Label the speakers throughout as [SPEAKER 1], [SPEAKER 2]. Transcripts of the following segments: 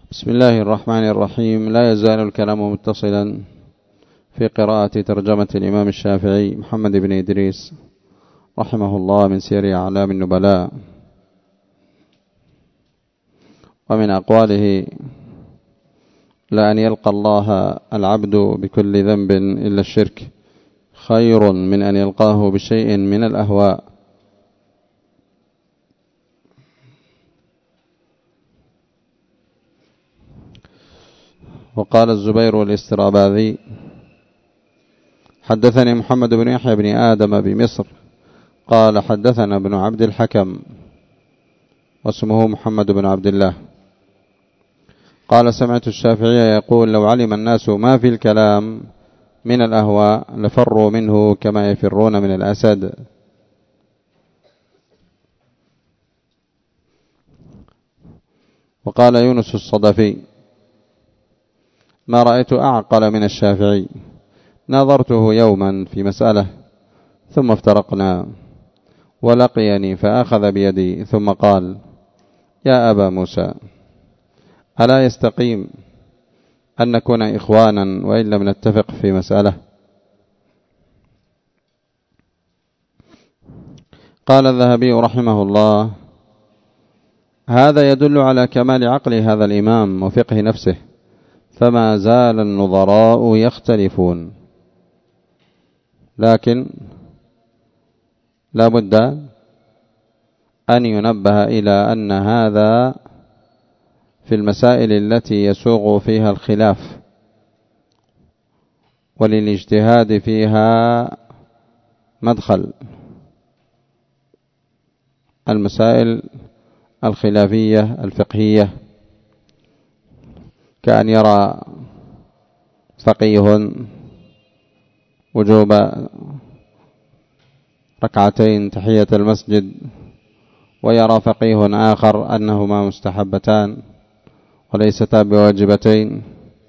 [SPEAKER 1] بسم الله الرحمن الرحيم. لا يزال الكلام متصلا في قراءة ترجمة الإمام الشافعي محمد بن إدريس رحمه الله من سير أعلام النبلاء. ومن أقواله: لأن يلقى الله العبد بكل ذنب إلا الشرك خير من أن يلقاه بشيء من الأهواء. وقال الزبير الاستراباذي: حدثني محمد بن يحيى بن آدم بمصر قال حدثنا ابن عبد الحكم واسمه محمد بن عبد الله قال: سمعت الشافعي يقول: لو علم الناس ما في الكلام من الأهواء لفروا منه كما يفرون من الأسد. وقال يونس الصدفي: ما رأيت أعقل من الشافعي، نظرته يوما في مسألة ثم افترقنا، ولقيني فأخذ بيدي ثم قال: يا أبا موسى، ألا يستقيم أن نكون إخوانا وإن لم نتفق في مسألة؟ قال الذهبي رحمه الله: هذا يدل على كمال عقل هذا الإمام وفقه نفسه، فما زال النظراء يختلفون، لكن لا بد أن ينبه إلى أن هذا في المسائل التي يسوغ فيها الخلاف وللاجتهاد فيها مدخل. المسائل الخلافية الفقهية كأن يرى فقيه وجوب ركعتين تحية المسجد، ويرى فقيه آخر أنهما مستحبتان وليستا بواجبتين،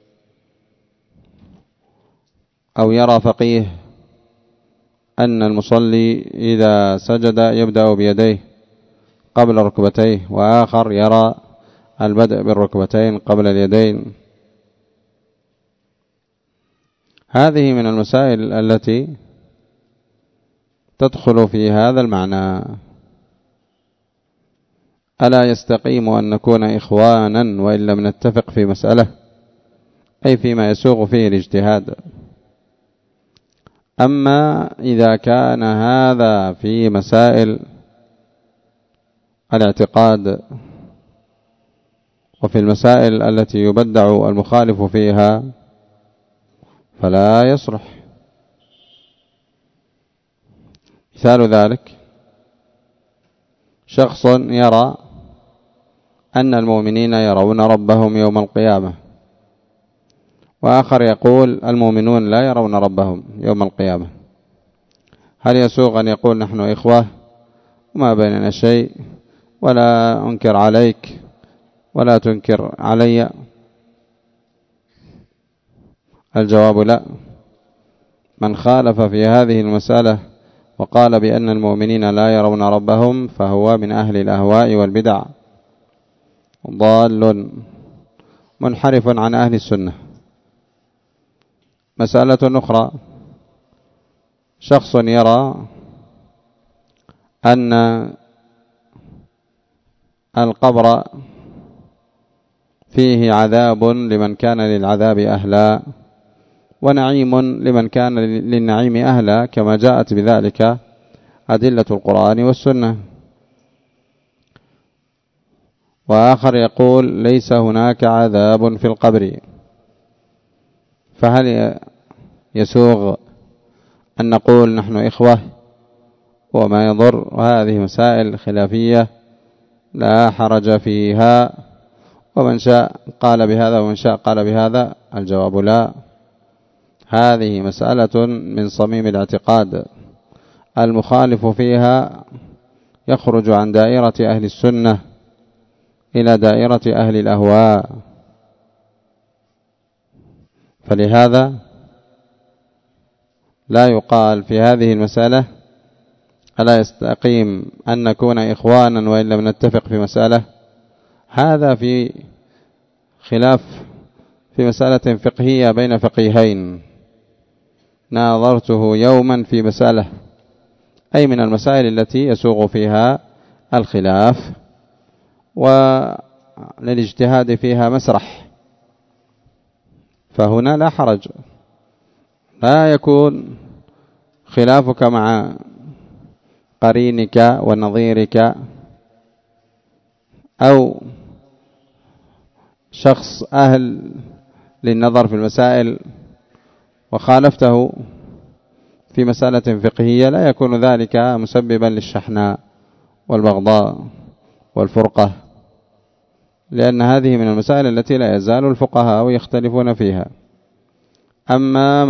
[SPEAKER 1] أو يرى فقيه أن المصلي إذا سجد يبدأ بيديه قبل ركبتيه، وآخر يرى البدء بالركبتين قبل اليدين. هذه من المسائل التي تدخل في هذا المعنى. ألا يستقيم أن نكون إخوانا وإن لم نتفق في مسألة، أي فيما يسوغ فيه الاجتهاد. أما إذا كان هذا في مسائل الاعتقاد وفي المسائل التي يبدع المخالف فيها فلا يصلح. مثال ذلك: شخص يرى أن المؤمنين يرون ربهم يوم القيامة، وآخر يقول المؤمنون لا يرون ربهم يوم القيامة. هل يسوغ أن يقول نحن إخوة وما بيننا شيء، ولا أنكر عليك ولا تنكر علي؟ الجواب لا. من خالف في هذه المسألة وقال بأن المؤمنين لا يرون ربهم فهو من أهل الأهواء والبدع، ضال منحرف عن أهل السنة. مسألة أخرى: شخص يرى أن القبر فيه عذاب لمن كان للعذاب أهلا، ونعيم لمن كان للنعيم أهلا، كما جاءت بذلك أدلة القرآن والسنة. وآخر يقول ليس هناك عذاب في القبر. فهل يسوغ أن نقول نحن إخوة وما يضر؟ وهذه مسائل خلافية لا حرج فيها، ومن شاء قال بهذا ومن شاء قال بهذا. الجواب لا. هذه مسألة من صميم الاعتقاد، المخالف فيها يخرج عن دائرة أهل السنة إلى دائرة أهل الأهواء. فلهذا لا يقال في هذه المسألة ألا يستقيم أن نكون إخوانا وإن لم نتفق في مسألة. هذا في خلاف في مسألة فقهية بين فقيهين، ناظرته يوما في مسألة، أي من المسائل التي يسوغ فيها الخلاف وللاجتهاد فيها مسرح، فهنا لا حرج، لا يكون خلافك مع قرينك ونظيرك أو شخص أهل للنظر في المسائل وخالفته في مسألة فقهية، لا يكون ذلك مسببا للشحناء والبغضاء والفرقة، لأن هذه من المسائل التي لا يزال الفقهاء يختلفون فيها. أما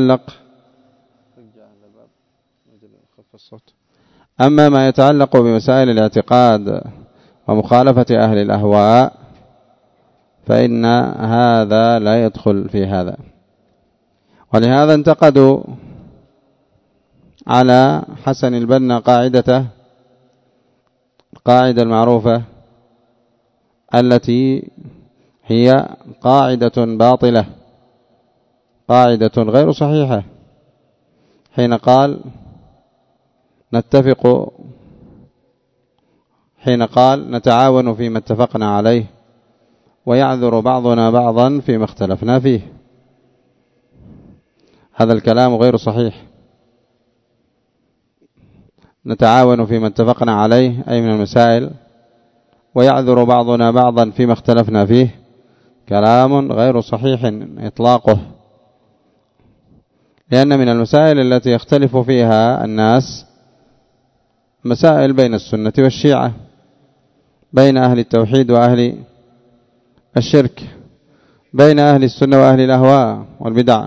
[SPEAKER 1] ما يتعلق بمسائل الاعتقاد ومخالفة أهل الأهواء فإن هذا لا يدخل في هذا. ولهذا انتقدوا على حسن البنا قاعدة المعروفة التي هي قاعدة باطلة، قاعدة غير صحيحة، حين قال نتعاون فيما اتفقنا عليه ويعذر بعضنا بعضا فيما اختلفنا فيه. هذا الكلام غير صحيح. نتعاون فيما اتفقنا عليه أي من المسائل ويعذر بعضنا بعضا فيما اختلفنا فيه، كلام غير صحيح إطلاقه، لأن من المسائل التي يختلف فيها الناس مسائل بين السنة والشيعة، بين أهل التوحيد وأهل الشرك، بين أهل السنة وأهل الأهواء والبدع،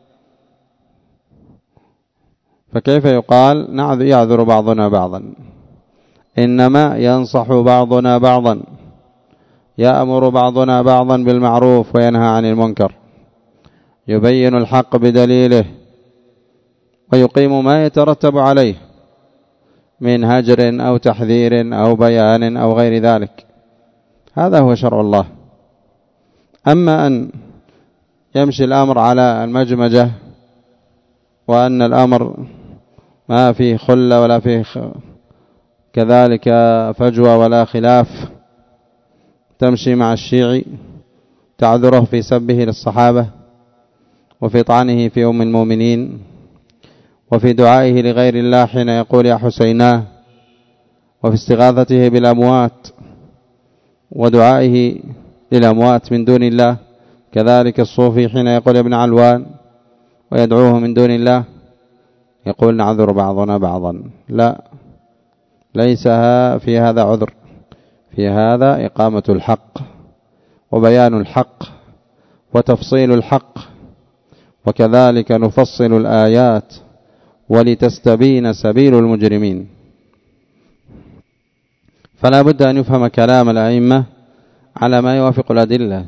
[SPEAKER 1] فكيف يقال يعذر بعضنا بعضا؟ إنما ينصح بعضنا بعضا، يأمر بعضنا بعضا بالمعروف وينهى عن المنكر، يبين الحق بدليله ويقيم ما يترتب عليه من هجر أو تحذير أو بيان أو غير ذلك. هذا هو شرع الله. أما أن يمشي الأمر على المجمجة وأن الأمر ما فيه خلة ولا فيه كذلك فجوة ولا خلاف، تمشي مع الشيعي تعذره في سبه للصحابة وفي طعنه في أم المؤمنين وفي دعائه لغير الله حين يقول يا حسيناه، وفي استغاثته بالأموات ودعائه للأموات من دون الله، كذلك الصوفي حين يقول يا ابن علوان ويدعوه من دون الله يقول نعذر بعضنا بعضا. لا، ليس في هذا عذر، في هذا إقامة الحق وبيان الحق وتفصيل الحق، وكذلك نفصل الآيات ولتستبين سبيل المجرمين. فلا بد أن يفهم كلام الأئمة على ما يوافق الأدلة.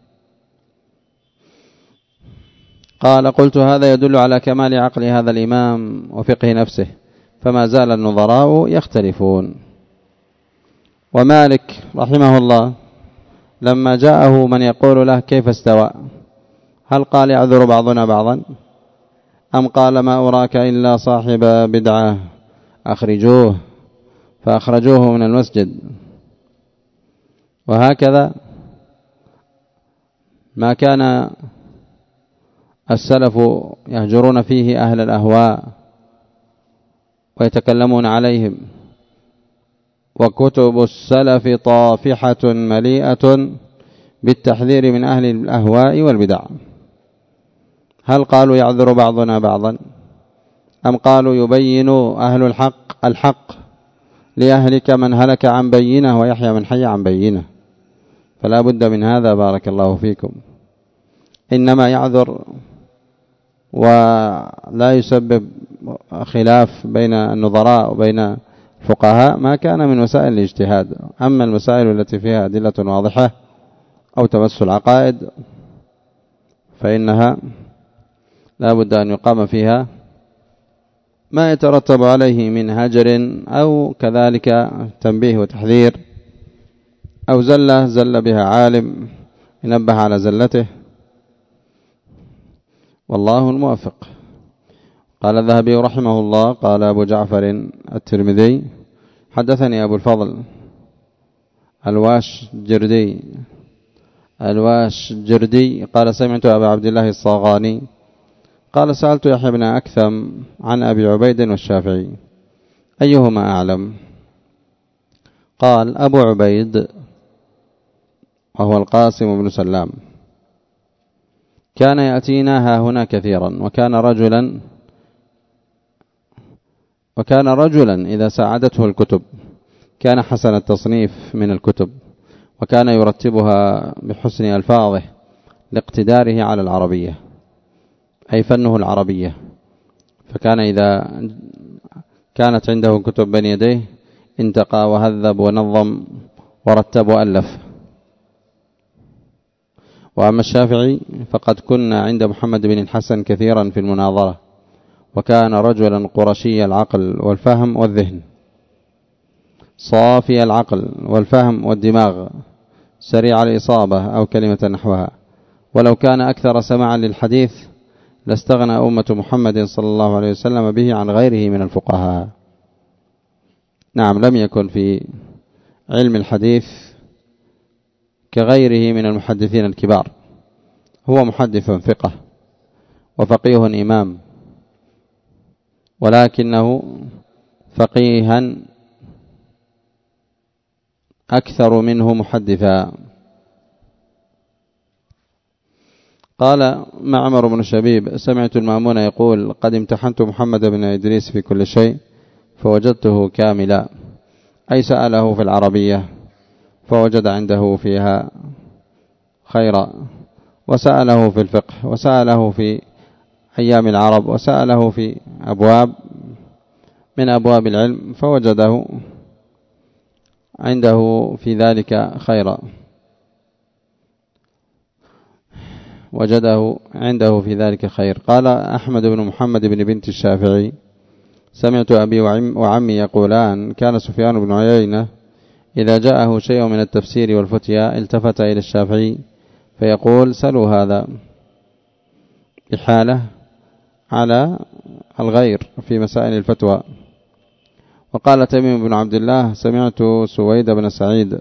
[SPEAKER 1] قلت هذا يدل على كمال عقل هذا الإمام وفقه نفسه، فما زال النظراء يختلفون. ومالك رحمه الله لما جاءه من يقول له كيف استوى، هل قال يعذر بعضنا بعضا، أم قال ما أراك إلا صاحب بدعة أخرجوه، فأخرجوه من المسجد؟ وهكذا ما كان السلف يهجرون فيه أهل الأهواء ويتكلمون عليهم، وكتب السلف طافحة مليئة بالتحذير من أهل الأهواء والبدع. هل قالوا يعذر بعضنا بعضا، أم قالوا يبين أهل الحق ليهلك من هلك عن بينه ويحيى من حي عن بينه؟ فلا بد من هذا بارك الله فيكم. إنما يعذر ولا يسبب خلاف بين النظراء وبين الفقهاء ما كان من وسائل الاجتهاد. أما المسائل التي فيها أدلة واضحة أو تمس العقائد فإنها لا بد أن يقام فيها ما يترتب عليه من هجر أو كذلك تنبيه وتحذير، أو زل بها عالم ينبه على زلته، والله الموفق. قال الذهبي رحمه الله قال أبو جعفر الترمذي حدثني أبو الفضل الواشجردي قال سمعت أبا عبد الله الصاغاني قال سألت يحيى بن أكثم عن أبي عبيد والشافعي أيهما أعلم؟ قال أبو عبيد وهو القاسم بن سلام كان يأتينا هنا كثيرا، وكان رجلا إذا ساعدته الكتب كان حسن التصنيف من الكتب، وكان يرتبها بحسن ألفاظه لاقتداره على العربية، أي فنه العربية. فكان إذا كانت عنده كتب بين يديه انتقى وهذب ونظم ورتب وألف. وأما الشافعي فقد كنا عند محمد بن الحسن كثيرا في المناظرة، وكان رجلا قرشي العقل والفهم والذهن، صافي العقل والفهم والدماغ، سريع الإصابة أو كلمة نحوها. ولو كان أكثر سماعا للحديث لاستغنى أمة محمد صلى الله عليه وسلم به عن غيره من الفقهاء. نعم، لم يكن في علم الحديث كغيره من المحدثين الكبار، هو محدث ثقة وفقيه إمام، ولكنه فقيها أكثر منه محدثا. قال معمر بن شبيب سمعت المأمون يقول قد امتحنت محمد بن إدريس في كل شيء فوجدته كاملا، أي سأله في العربية فوجد عنده فيها خيرا، وسأله في الفقه، وسأله في أيام العرب، وسأله في أبواب من أبواب العلم فوجده عنده في ذلك خيرا، وجده عنده في ذلك خير. قال أحمد بن محمد بن بنت الشافعي سمعت أبي وعمي يقولان كان سفيان بن عيينة إذا جاءه شيء من التفسير والفتيا التفت إلى الشافعي فيقول سلوا هذا، إحالة على الغير في مسائل الفتوى. وقال تميم بن عبد الله سمعت سويد بن سعيد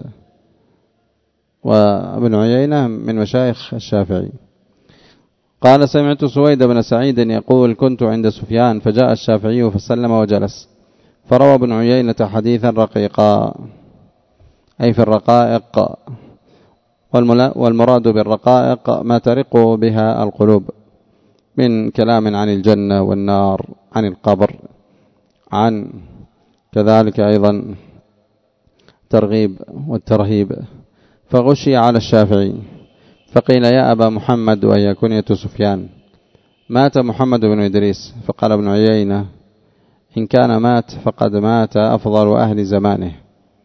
[SPEAKER 1] وابن عيينة من مشايخ الشافعي قال سمعت سويد بن سعيد يقول كنت عند سفيان فجاء الشافعي فسلم وجلس، فروى ابن عيينة حديثا رقيقا، أي في الرقائق، والمراد بالرقائق ما ترق بها القلوب من كلام عن الجنة والنار، عن القبر، عن كذلك أيضا ترغيب والترهيب. فغشي على الشافعي فقيل يا أبا محمد وهي كنية سفيان مات محمد بن إدريس، فقال ابن عيينة إن كان مات فقد مات أفضل أهل زمانه.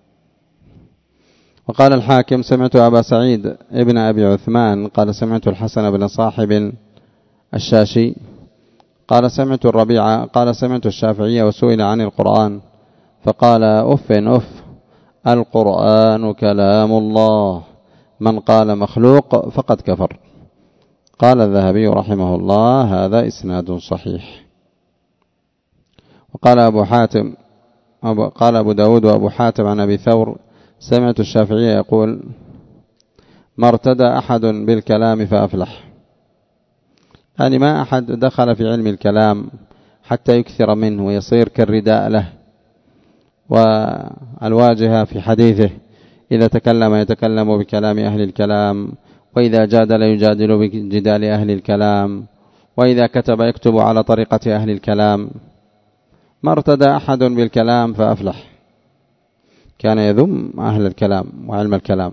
[SPEAKER 1] وقال الحاكم سمعت أبا سعيد ابن أبي عثمان قال سمعت الحسن بن صاحب الشاشي قال سمعت الربيع قال سمعت الشافعي وسئل عن القرآن فقال أف القرآن كلام الله، من قال مخلوق فقد كفر. قال الذهبي رحمه الله هذا إسناد صحيح. وقال قال أبو داود وأبو حاتم عن أبي ثور سمعت الشافعي يقول ما ارتدى أحد بالكلام فأفلح، يعني ما أحد دخل في علم الكلام حتى يكثر منه ويصير كالرداء له والواجهة في حديثه، إذا تكلم يتكلم بكلام أهل الكلام، وإذا جادل يجادل بجدال أهل الكلام، وإذا كتب يكتب على طريقة أهل الكلام. ما ارتدى أحد بالكلام فأفلح، كان يذم أهل الكلام وعلم الكلام.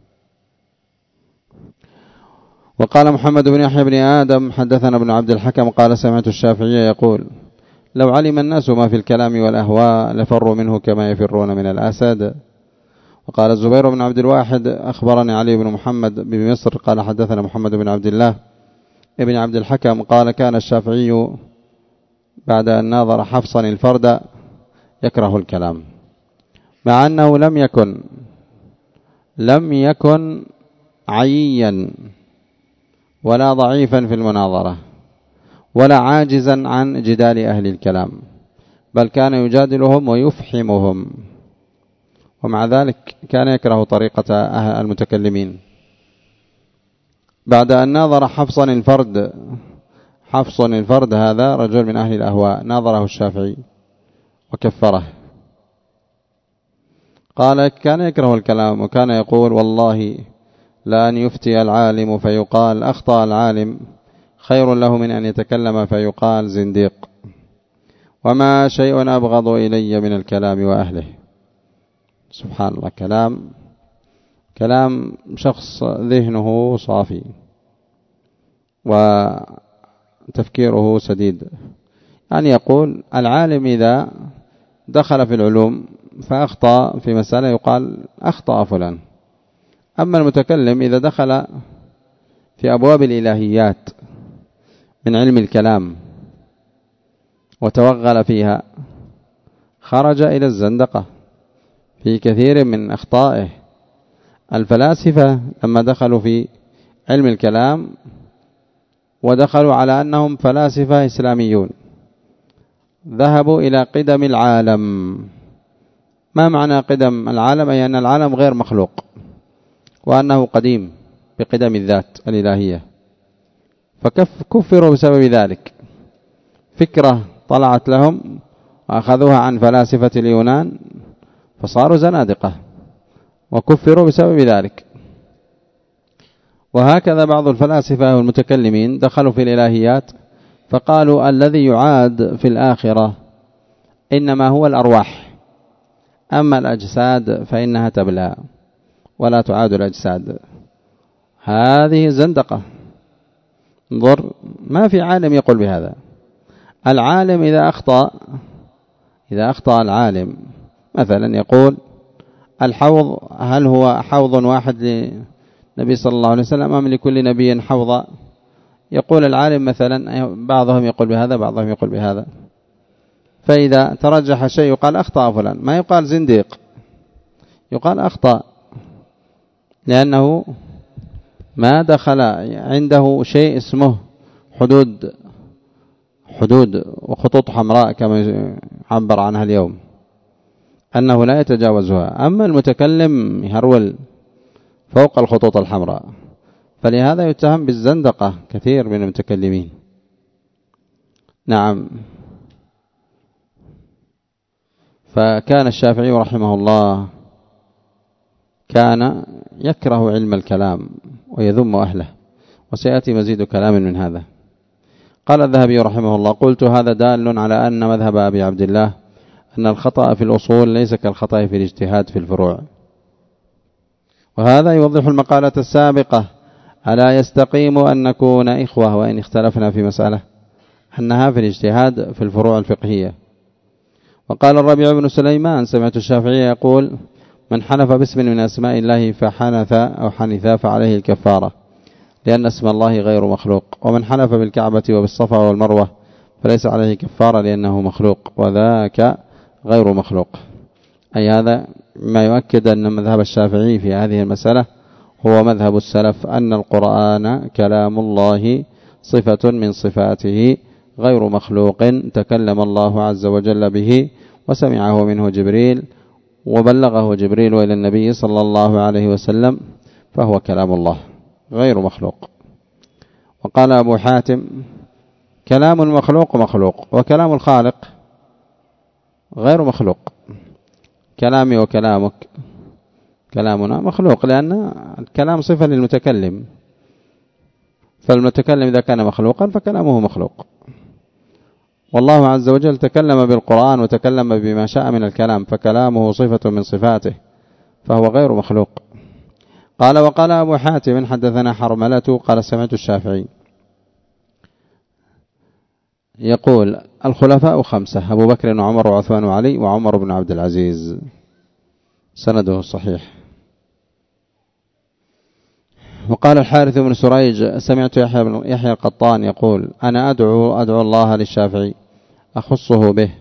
[SPEAKER 1] وقال محمد بن يحيى بن آدم حدثنا ابن عبد الحكم قال سمعت الشافعي يقول لو علم الناس ما في الكلام والأهواء لفروا منه كما يفرون من الأسد. وقال الزبير بن عبد الواحد أخبرني علي بن محمد بمصر قال حدثنا محمد بن عبد الله ابن عبد الحكم قال كان الشافعي بعد أن ناظر حفصا الفرد يكره الكلام، مع أنه لم يكن عييا ولا ضعيفا في المناظرة ولا عاجزا عن جدال أهل الكلام، بل كان يجادلهم ويفحمهم، ومع ذلك كان يكره طريقة المتكلمين. بعد أن ناظر حفصا الفرد هذا رجل من أهل الأهواء، ناظره الشافعي وكفره. قال كان يكره الكلام، وكان يقول والله لأن يفتي العالم فيقال أخطأ العالم خير له من أن يتكلم فيقال زنديق، وما شيء أبغض إلي من الكلام وأهله. سبحان الله، كلام شخص ذهنه صافي وتفكيره سديد. يعني يقول العالم إذا دخل في العلوم فأخطأ في مسألة يقال أخطأ فلان، أما المتكلم إذا دخل في أبواب الإلهيات من علم الكلام وتوغل فيها خرج إلى الزندقة في كثير من أخطائه. الفلاسفة لما دخلوا في علم الكلام ودخلوا على أنهم فلاسفة إسلاميون ذهبوا إلى قدم العالم. ما معنى قدم العالم؟ أي أن العالم غير مخلوق وأنه قديم بقدم الذات الإلهية، فكفروا بسبب ذلك. فكرة طلعت لهم وأخذوها عن فلاسفة اليونان فصاروا زنادقة وكفروا بسبب ذلك. وهكذا بعض الفلاسفة والمتكلمين دخلوا في الإلهيات فقالوا الذي يعاد في الآخرة إنما هو الأرواح، أما الأجساد فإنها تبلى ولا تعاد الأجساد. هذه زندقة. انظر، ما في عالم يقول بهذا. العالم إذا أخطأ العالم مثلا يقول الحوض هل هو حوض واحد للنبي صلى الله عليه وسلم أم لكل نبي حوض؟ يقول العالم مثلا بعضهم يقول بهذا بعضهم يقول بهذا، فإذا ترجح شيء يقال أخطأ فلان، ما يقال زنديق، يقال أخطأ، لأنه ما دخل عنده شيء اسمه حدود وخطوط حمراء كما عبر عنها اليوم، أنه لا يتجاوزها. أما المتكلم يهرول فوق الخطوط الحمراء، فلهذا يتهم بالزندقة كثير من المتكلمين. نعم. فكان الشافعي رحمه الله كان يكره علم الكلام ويذم أهله، وسيأتي مزيد كلام من هذا. قال الذهبي رحمه الله قلت هذا دال على أن مذهب أبي عبد الله أن الخطأ في الأصول ليس كالخطأ في الاجتهاد في الفروع، وهذا يوضح المقالة السابقة ألا يستقيم أن نكون إخوة وإن اختلفنا في مسألة أنها في الاجتهاد في الفروع الفقهية. وقال الربيع بن سليمان سمعت الشافعي يقول من حلف باسم من أسماء الله فحنث أو حنث فعليه الكفارة لأن اسم الله غير مخلوق، ومن حلف بالكعبة وبالصفا والمروة فليس عليه كفارة لأنه مخلوق وذاك غير مخلوق. أي هذا ما يؤكد أن مذهب الشافعي في هذه المسألة هو مذهب السلف، أن القرآن كلام الله صفة من صفاته غير مخلوق تكلم الله عز وجل به وسمعه منه جبريل وبلغه جبريل إلى النبي صلى الله عليه وسلم، فهو كلام الله غير مخلوق. وقال أبو حاتم كلام المخلوق مخلوق وكلام الخالق غير مخلوق. كلامي وكلامك كلامنا مخلوق، لأن الكلام صفة للمتكلم، فالمتكلم إذا كان مخلوقا فكلامه مخلوق. والله عز وجل تكلم بالقرآن وتكلم بما شاء من الكلام، فكلامه صفة من صفاته فهو غير مخلوق. قال وقال أبو حاتم حدثنا حرملة قال سمعت الشافعي يقول الخلفاء 5 أبو بكر وعمر وعثمان وعلي وعمر بن عبد العزيز، سنده صحيح. وقال الحارث بن سريج سمعت يحيى القطان يقول أنا أدعو الله للشافعي أخصه به.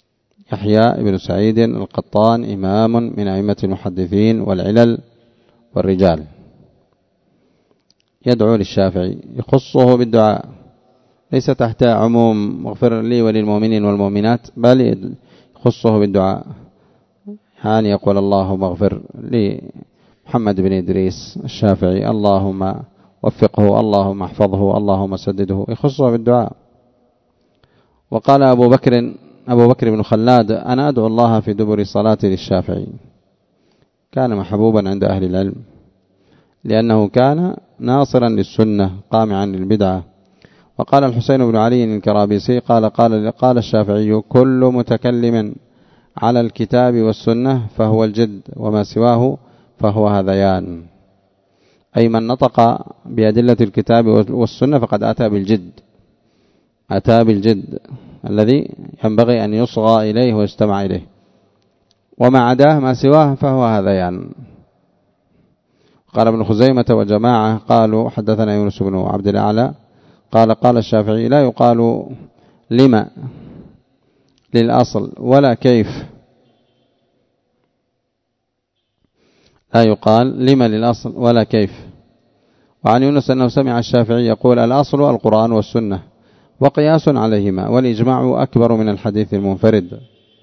[SPEAKER 1] يحيى بن سعيد القطان إمام من أئمة المحدثين والعلل والرجال، يدعو للشافعي، يخصه بالدعاء، ليس تحت عموم اغفر لي وللمؤمنين والمؤمنات، بل يخصه بالدعاء، يعني يقول اللهم اغفر لمحمد بن إدريس الشافعي، اللهم وفقه، اللهم احفظه، اللهم سدده، يخصه بالدعاء. وقال أبو بكر بن خلاد: أنا أدعو الله في دبر صلاتي للشافعي. كان محبوبا عند أهل العلم لأنه كان ناصرا للسنة قامعا للبدعة. وقال الحسين بن علي الكرابيسي: قال الشافعي: كل متكلم على الكتاب والسنة فهو الجد، وما سواه فهو هذيان. أي من نطق بأدلة الكتاب والسنة فقد أتى بالجد الذي ينبغي أن يصغى إليه ويستمع إليه، وما عداه ما سواه فهو هذيان. قال ابن خزيمة وجماعة قالوا: حدثنا يونس بن عبد الأعلى قال الشافعي: لا يقال لما للأصل ولا كيف، لا يقال لما للأصل ولا كيف. وعن يونس أنه سمع الشافعي يقول: الأصل القرآن والسنة وقياس عليهما، والإجماع أكبر من الحديث المنفرد.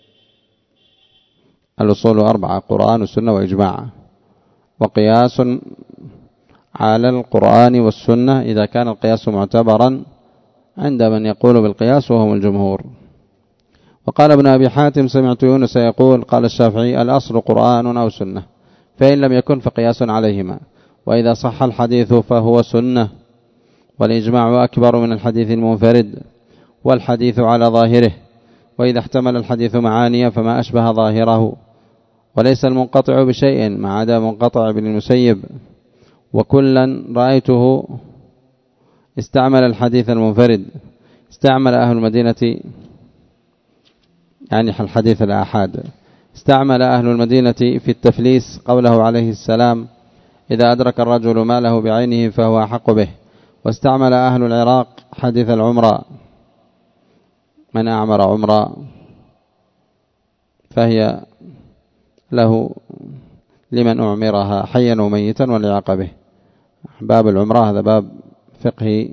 [SPEAKER 1] الأصول 4: قرآن والسنة وإجماع، وقياس على القرآن والسنة إذا كان القياس معتبرا عند من يقول بالقياس وهم الجمهور. وقال ابن أبي حاتم: سمعت يونس يقول: قال الشافعي: الأصل قرآن أو سنة، فإن لم يكن فقياس عليهما، وإذا صح الحديث فهو سنة، والإجماع أكبر من الحديث المنفرد، والحديث على ظاهره، وإذا احتمل الحديث معاني فما أشبه ظاهره، وليس المنقطع بشيء ما عدا منقطع ابن المسيب، وكلا رأيته استعمل الحديث المنفرد. استعمل أهل المدينة، يعني الحديث الآحاد، استعمل أهل المدينة في التفليس قوله عليه السلام: إذا أدرك الرجل ماله بعينه فهو أحق به. واستعمل أهل العراق حديث العمرة: من أعمر عمرة فهي له لمن أعمرها حيا وميتا والعاق به. باب العمرة هذا باب فقهي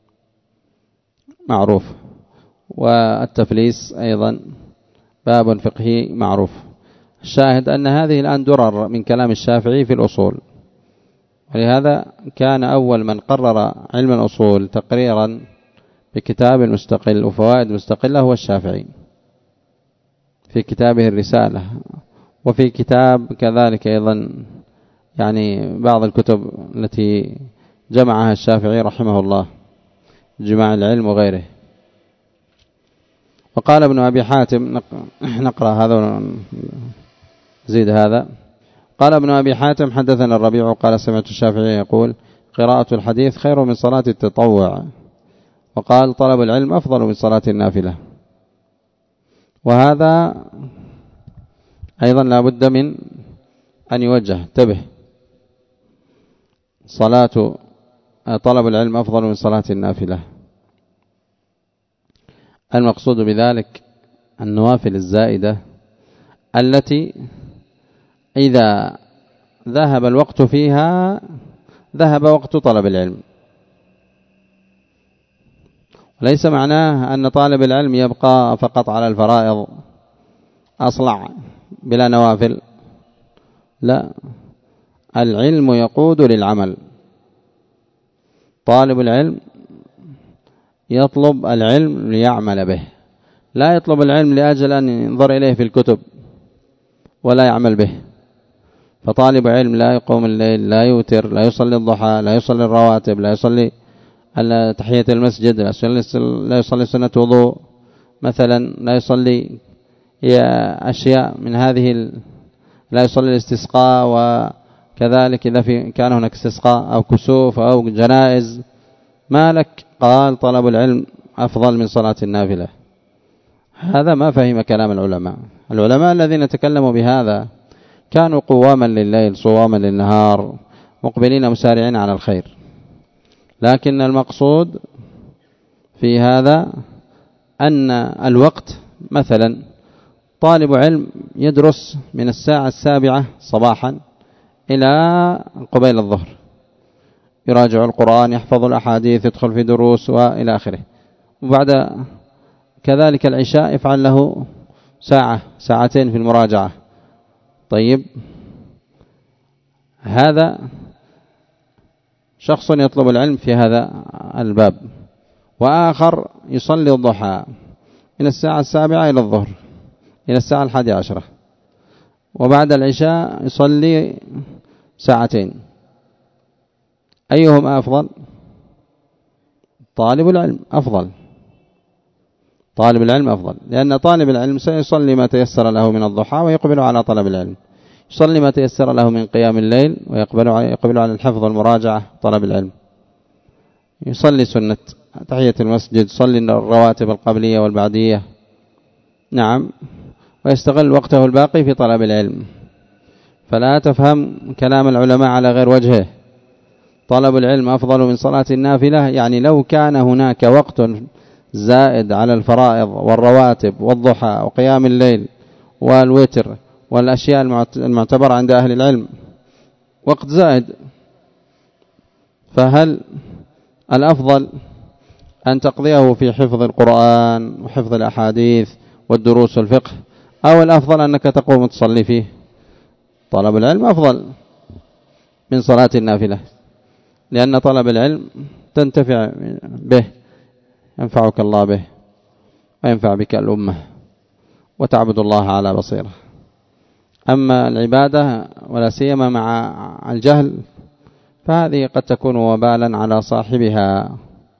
[SPEAKER 1] معروف، والتفليس أيضا باب فقهي معروف. الشاهد أن هذه الآن درر من كلام الشافعي في الأصول، ولهذا كان أول من قرر علم الأصول تقريرا بكتاب مستقل وفوائد مستقلة هو الشافعي في كتابه الرسالة، وفي كتاب كذلك أيضا يعني بعض الكتب التي جمعها الشافعي رحمه الله، جماع العلم وغيره. وقال ابن أبي حاتم، نقرأ هذا ونزيد هذا. قال ابن أبي حاتم: حدثنا الربيع قال سمعت الشافعي يقول: قراءة الحديث خير من صلاة التطوع. وقال: طلب العلم أفضل من صلاة النافلة. وهذا أيضا لا بد من أن يوجه، انتبه، طلب العلم أفضل من صلاة النافلة. المقصود بذلك النوافل الزائدة التي إذا ذهب الوقت فيها ذهب وقت طلب العلم. ليس معناه أن طالب العلم يبقى فقط على الفرائض أصلع بلا نوافل، لا، العلم يقود للعمل. طالب العلم يطلب العلم ليعمل به، لا يطلب العلم لأجل أن ينظر إليه في الكتب ولا يعمل به. فطالب علم لا يقوم الليل، لا يوتر، لا يصلي الضحى، لا يصلي الرواتب، لا يصلي تحية المسجد، لا يصلي سنة وضوء مثلا، لا يصلي أشياء من هذه، لا يصلي الاستسقاء، وكذلك إذا كان هناك استسقاء أو كسوف أو جنائز، ما لك؟ قال: طلب العلم أفضل من صلاة النافلة. هذا ما فهم كلام العلماء الذين تكلموا بهذا كانوا قواما لليل صواما للنهار مقبلين مسارعين على الخير. لكن المقصود في هذا أن الوقت، مثلا طالب علم يدرس من الساعة 7 صباحا إلى قبيل الظهر، يراجع القرآن، يحفظ الأحاديث، يدخل في دروس وإلى آخره. وبعد كذلك العشاء يفعل له ساعة ساعتين في المراجعة. طيب، هذا شخص يطلب العلم في هذا الباب. وآخر يصلي الضحى من الساعة 7 إلى الظهر، إلى الساعة 11، وبعد العشاء يصلي ساعتين. أيهما أفضل؟ طالب العلم أفضل، طالب العلم أفضل، لأن طالب العلم سيصلي ما تيسر له من الضحى ويقبل على طلب العلم، يصلي ما تيسر له من قيام الليل ويقبل على الحفظ والمراجعة طلب العلم، يصلي سنة تحية المسجد، يصلي الرواتب القبلية والبعدية، نعم، ويستغل وقته الباقي في طلب العلم. فلا تفهم كلام العلماء على غير وجهه. طلب العلم أفضل من صلاة النافلة، يعني لو كان هناك وقت زائد على الفرائض والرواتب والضحى وقيام الليل والوتر والأشياء المعتبرة عند أهل العلم، وقت زائد، فهل الأفضل أن تقضيه في حفظ القرآن وحفظ الأحاديث والدروس والفقه، أو الأفضل أنك تقوم تصلي فيه؟ طلب العلم أفضل من صلاة النافلة، لأن طلب العلم تنتفع به، ينفعك الله به وينفع بك الأمة، وتعبد الله على بصيرة. أما العبادة ولا سيما مع الجهل فهذه قد تكون وبالا على صاحبها،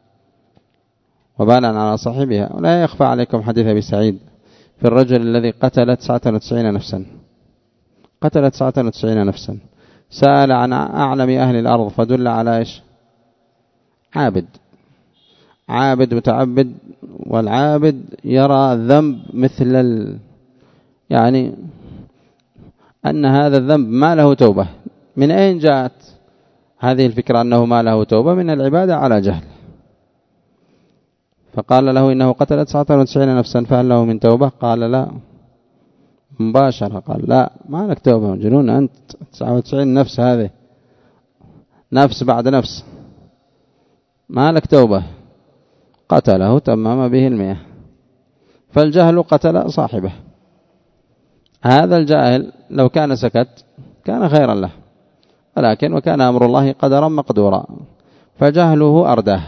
[SPEAKER 1] وبالا على صاحبها. ولا يخفى عليكم حديث أبي سعيد في الرجل الذي قتل 99 نفسا، قتل 99 نفسا، سأل عن أعلم أهل الأرض فدل على إيش؟ عابد متعبد، والعابد يرى الذنب مثل يعني أن هذا الذنب ما له توبة. من أين جاءت هذه الفكرة أنه ما له توبة؟ من العبادة على جهل. فقال له إنه قتل 99 نفسا فهل له من توبة؟ قال لا، مباشرة قال لا، ما لك توبة، مجنون أنت، 99 نفس، هذه نفس بعد نفس، ما لك توبة. قتله تمام به 100. فالجهل قتل صاحبه. هذا الجاهل لو كان سكت كان خيرا له، ولكن وكان أمر الله قدرا مقدورا، فجهله أرداه،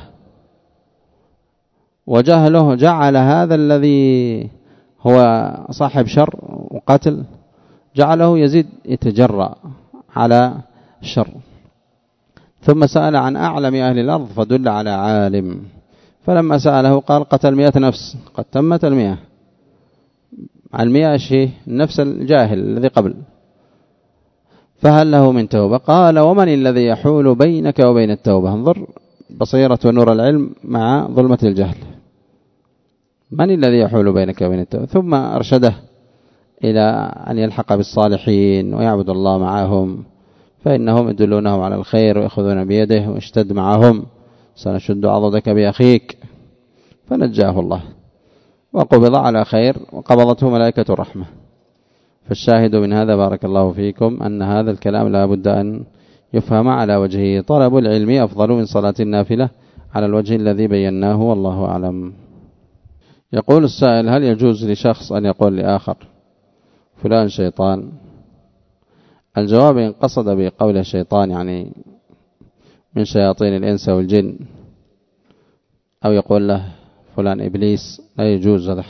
[SPEAKER 1] وجهله جعل هذا الذي هو صاحب شر وقتل جعله يزيد يتجرأ على الشر. ثم سأل عن أعلم أهل الأرض فدل على عالم، فلما سأله قال قتل 100 نفس، قد تمت 100. 100 شيء نفس الجاهل الذي قبل، فهل له من توبة؟ قال ومن الذي يحول بينك وبين التوبة؟ انظر بصيرة ونور العلم مع ظلمة الجهل. من الذي يحول بينك وبين التوبة؟ ثم أرشده إلى أن يلحق بالصالحين ويعبد الله معهم، فإنهم يدلونه على الخير ويأخذون بيده، واشتد معهم سنشد عضدك بأخيك، فنجاه الله وقبض على خير وقبضته ملائكة الرحمة. فالشاهد من هذا بارك الله فيكم أن هذا الكلام لا بد أن يفهم على وجهه. طلب العلم أفضل من صلاة النافلة على الوجه الذي بيناه، والله أعلم. يقول السائل: هل يجوز لشخص أن يقول لآخر فلان شيطان؟ الجواب: إن قصد بقول الشيطان يعني من شياطين الإنس والجن، أو يقول له فلان إبليس، لا يجوز، هذا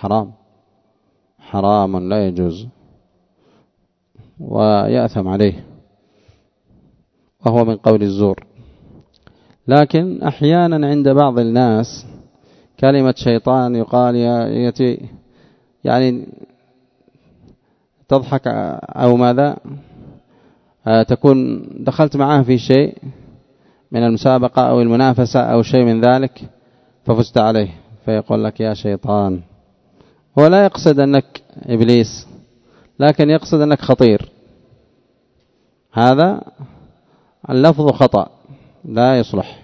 [SPEAKER 1] حرام لا يجوز، ويأثم عليه، وهو من قول الزور. لكن أحيانا عند بعض الناس كلمة شيطان يقال يأتي يعني تضحك أو ماذا، تكون دخلت معه في شيء من المسابقة أو المنافسة أو شيء من ذلك ففزت عليه، فيقول لك يا شيطان. هو لا يقصد أنك إبليس، لكن يقصد أنك خطير. هذا اللفظ خطأ، لا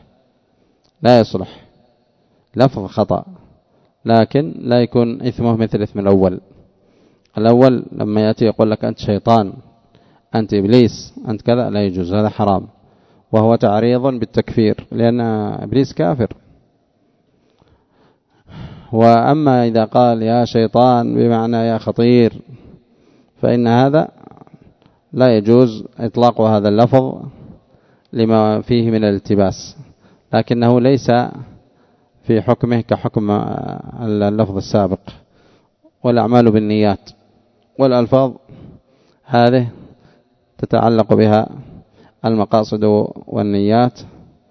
[SPEAKER 1] يصلح لفظ خطأ، لكن لا يكون إثمه مثل إثم الأول لما يأتي يقول لك أنت شيطان، أنت إبليس، أنت كذا، لا يجوز، هذا حرام، وهو تعريض بالتكفير لأن إبليس كافر. وأما إذا قال يا شيطان بمعنى يا خطير فإن هذا لا يجوز إطلاق هذا اللفظ لما فيه من الالتباس، لكنه ليس في حكمه كحكم اللفظ السابق. والأعمال بالنيات، والألفاظ هذه تتعلق بها المقاصد والنيات،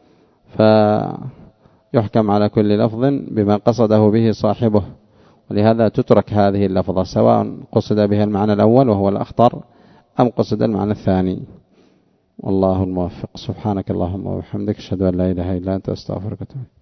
[SPEAKER 1] فيحكم على كل لفظ بما قصده به صاحبه، ولهذا تترك هذه اللفظة سواء قصد بها المعنى الأول وهو الأخطر أم قصد المعنى الثاني. والله الموفق. سبحانك اللهم وبحمدك، أشهد أن لا إله إلا أنت، أستغفرك وأتوب إليك.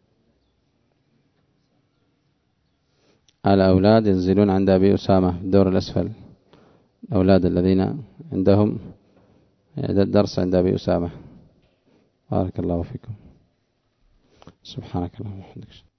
[SPEAKER 1] الأولاد ينزلون عند أبي أسامة في الدور الأسفل، الأولاد الذين عندهم درس عند أبي أسامة. بارك الله فيكم. سبحانك اللهم وبحمدك.